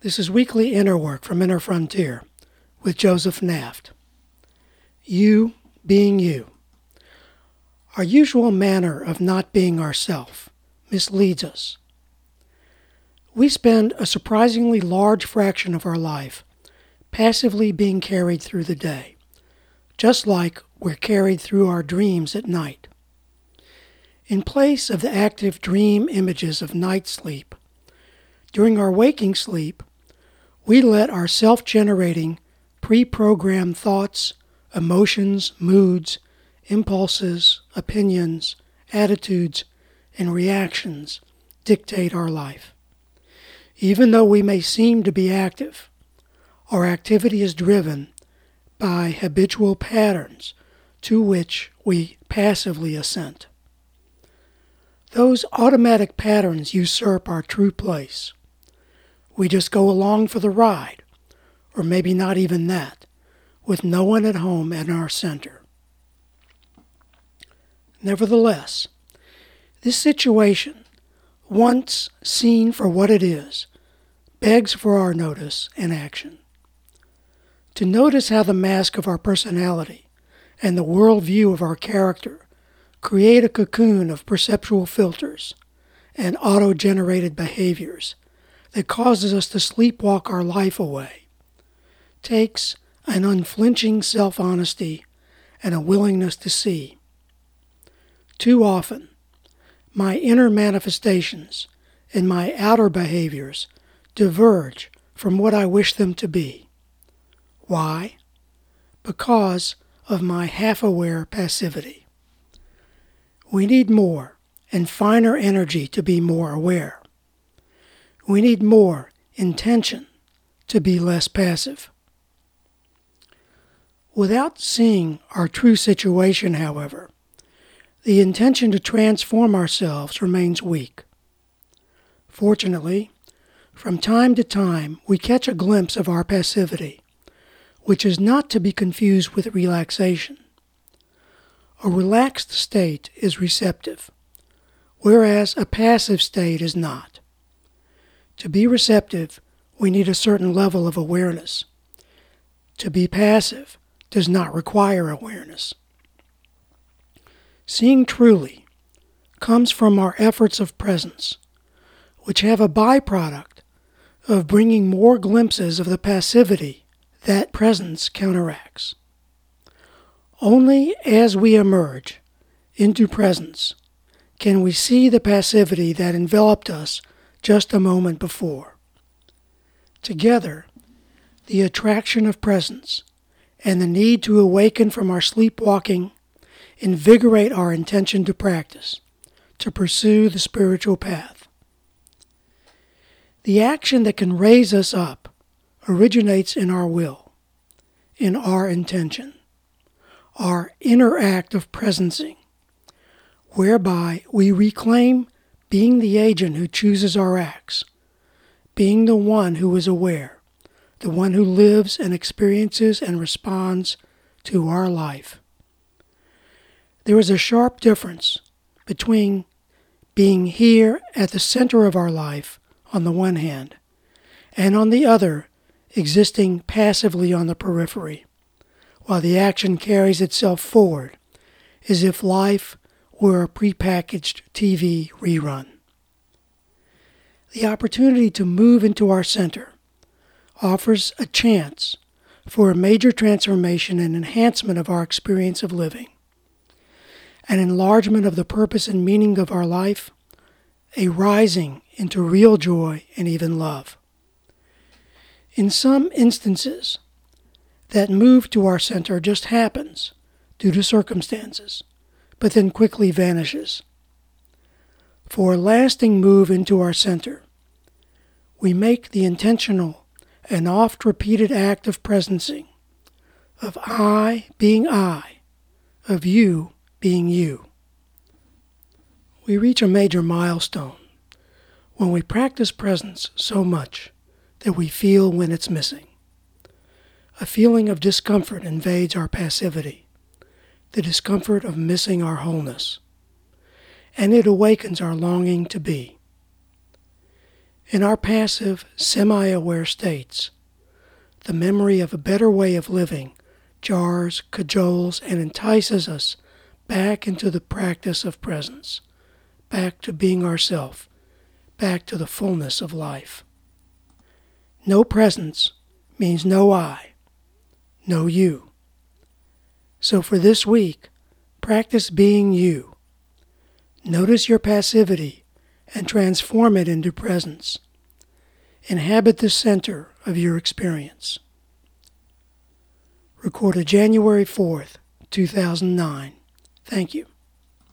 This is weekly inner work from Inner Frontier with Joseph Naft. You being you. Our usual manner of not being ourself misleads us. We spend a surprisingly large fraction of our life passively being carried through the day, just like we're carried through our dreams at night. In place of the active dream images of night sleep, during our waking sleep, we let our self-generating, pre-programmed thoughts, emotions, moods, impulses, opinions, attitudes, and reactions dictate our life. Even though we may seem to be active, our activity is driven by habitual patterns to which we passively assent. Those automatic patterns usurp our true place. We just go along for the ride, or maybe not even that, with no one at home in our center. Nevertheless, this situation, once seen for what it is, begs for our notice and action. To notice how the mask of our personality and the worldview of our character create a cocoon of perceptual filters and auto-generated behaviors that causes us to sleepwalk our life away, takes an unflinching self-honesty and a willingness to see. Too often, my inner manifestations and my outer behaviors diverge from what I wish them to be. Why? Because of my half-aware passivity. We need more and finer energy to be more aware. We need more intention to be less passive. Without seeing our true situation, however, the intention to transform ourselves remains weak. Fortunately, from time to time, we catch a glimpse of our passivity, which is not to be confused with relaxation. A relaxed state is receptive, whereas a passive state is not. To be receptive, we need a certain level of awareness. To be passive does not require awareness. Seeing truly comes from our efforts of presence, which have a byproduct of bringing more glimpses of the passivity that presence counteracts. Only as we emerge into presence can we see the passivity that enveloped us just a moment before. Together, the attraction of presence and the need to awaken from our sleepwalking invigorate our intention to practice, to pursue the spiritual path. The action that can raise us up originates in our will, in our intention, our inner act of presencing, whereby we reclaim being the agent who chooses our acts, being the one who is aware, the one who lives and experiences and responds to our life. There is a sharp difference between being here at the center of our life on the one hand, and on the other, existing passively on the periphery, while the action carries itself forward as if life were a prepackaged TV rerun. The opportunity to move into our center offers a chance for a major transformation and enhancement of our experience of living, an enlargement of the purpose and meaning of our life, a rising into real joy and even love. In some instances, that move to our center just happens due to circumstances, but then quickly vanishes. For a lasting move into our center, we make the intentional and oft-repeated act of presencing, of I being I, of you being you. We reach a major milestone when we practice presence so much that we feel when it's missing. A feeling of discomfort invades our passivity, the discomfort of missing our wholeness, and it awakens our longing to be. In our passive, semi-aware states, the memory of a better way of living jars, cajoles, and entices us back into the practice of presence, back to being ourself, back to the fullness of life. No presence means no I, no you. So for this week, practice being you. Notice your passivity and transform it into presence. Inhabit the center of your experience. Recorded January 4th, 2009. Thank you.